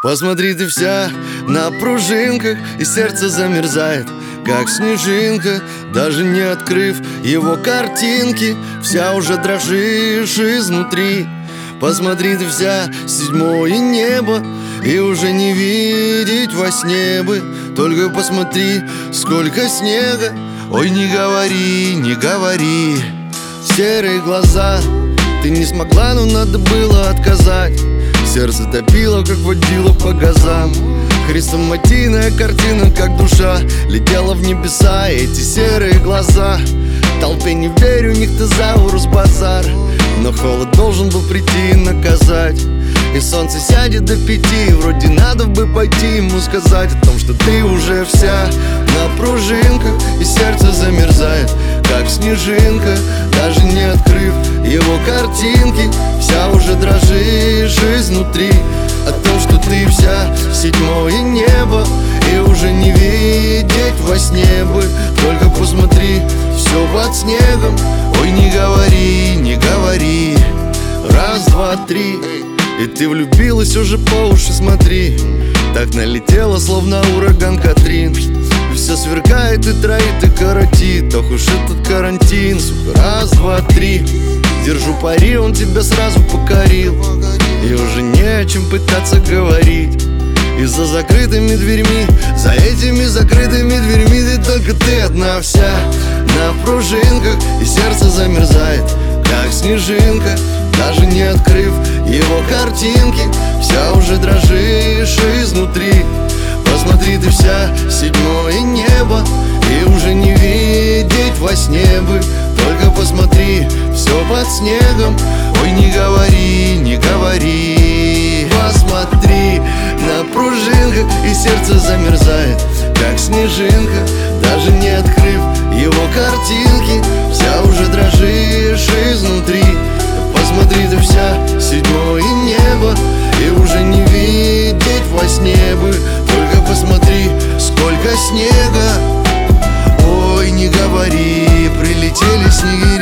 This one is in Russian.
Посмотри, ты вся на пружинках, и сердце замерзает, как снежинка. Даже не открыв его картинки, вся уже дрожишь изнутри. Посмотри, ты вся седьмое небо, и уже не видеть во сне бы. Только посмотри, сколько снега. Ой, не говори, не говори. Серые глаза, ты не смогла, но надо было отказать. Сердце топило, как водило по газам. Хрестоматийная картина, как душа летела в небеса. Эти серые глаза, толпе не верю, у них тезаурус базар. Но холод должен был прийти и наказать. И солнце сядет до 5, вроде надо бы пойти ему сказать о том, что ты уже вся на пружинках, и сердце замерзает, как снежинка. Даже не открыв его картинки, вся уже дрожишь изнутри. О том, что ты вся седьмое небо, и уже не видеть во сне бы. Только посмотри, все под снегом. Ой, не говори, не говори. Раз, два, три, и ты влюбилась уже по уши, смотри. Так налетела, словно ураган Катрин. И все сверкает и троит и коротит. Ох уж этот карантин, сука. Раз, два, три, держу пари, он тебя сразу покорил. И уже не о чем пытаться говорить. И за закрытыми дверьми, за этими закрытыми дверьми, только ты одна вся на пружинках, и сердце замерзает, как снежинка. Даже не открыв его картинки, вся уже дрожишь изнутри. Посмотри, ты вся седьмое небо, и уже не видеть во сне бы. Только посмотри, все под снегом. Ой, не говори, не говори. Посмотри, на пружинках, и сердце замерзает, как снежинка. Даже не открыв его картинки, вся уже дрожишь изнутри. Посмотри, ты вся седьмое небо, и уже не видеть во сне бы. Только посмотри, сколько снега. Ой, не говори, прилетели снеги.